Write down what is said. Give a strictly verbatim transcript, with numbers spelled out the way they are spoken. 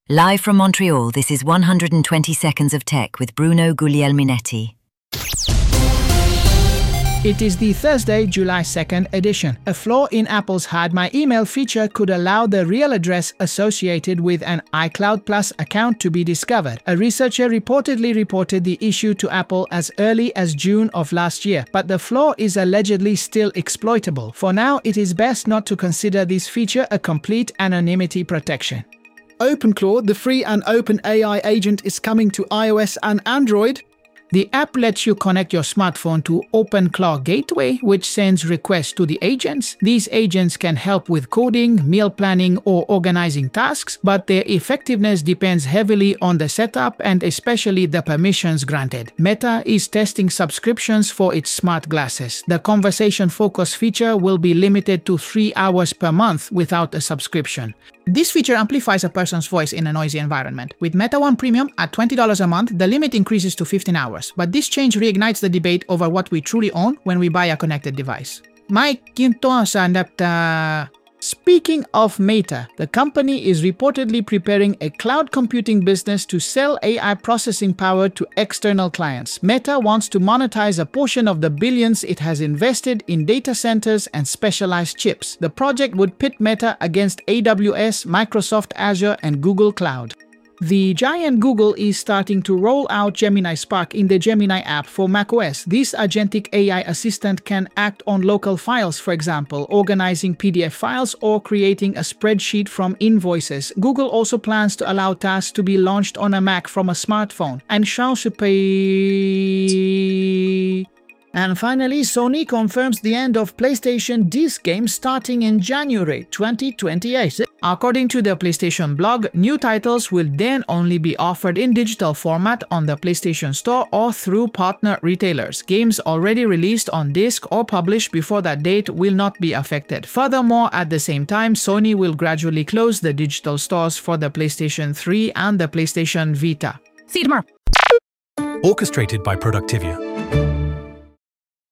Live from Montreal, this is one hundred twenty Seconds of Tech with Bruno Guglielminetti. It is the Thursday, July second edition. A flaw in Apple's Hide My Email feature could allow the real address associated with an iCloud Plus account to be discovered. A researcher reportedly reported the issue to Apple as early as June of last year, but the flaw is allegedly still exploitable. For now, it is best not to consider this feature a complete anonymity protection. OpenClaw, the free and open A I agent, is coming to iOS and Android. The app lets you connect your smartphone to OpenClaw Gateway, which sends requests to the agents. These agents can help with coding, meal planning, or organizing tasks, but their effectiveness depends heavily on the setup and especially the permissions granted. Meta is testing subscriptions for its smart glasses. The conversation focus feature will be limited to three hours per month without a subscription. This feature amplifies a person's voice in a noisy environment. With Meta One Premium at twenty dollars a month, the limit increases to fifteen hours. But this change reignites the debate over what we truly own when we buy a connected device. Mike Quinton sa adapta. Speaking of Meta, the company is reportedly preparing a cloud computing business to sell A I processing power to external clients. Meta wants to monetize a portion of the billions it has invested in data centers and specialized chips. The project would pit Meta against A W S, Microsoft Azure, and Google Cloud. The giant Google is starting to roll out Gemini Spark in the Gemini app for macOS. This agentic A I assistant can act on local files, for example, organizing P D F files or creating a spreadsheet from invoices. Google also plans to allow tasks to be launched on a Mac from a smartphone. And And finally, Sony confirms the end of PlayStation disc games starting in January twenty twenty-eight. According to the PlayStation blog, new titles will then only be offered in digital format on the PlayStation Store or through partner retailers. Games already released on disc or published before that date will not be affected. Furthermore, at the same time, Sony will gradually close the digital stores for the PlayStation three and the PlayStation Vita. See you tomorrow. Orchestrated by Productivia.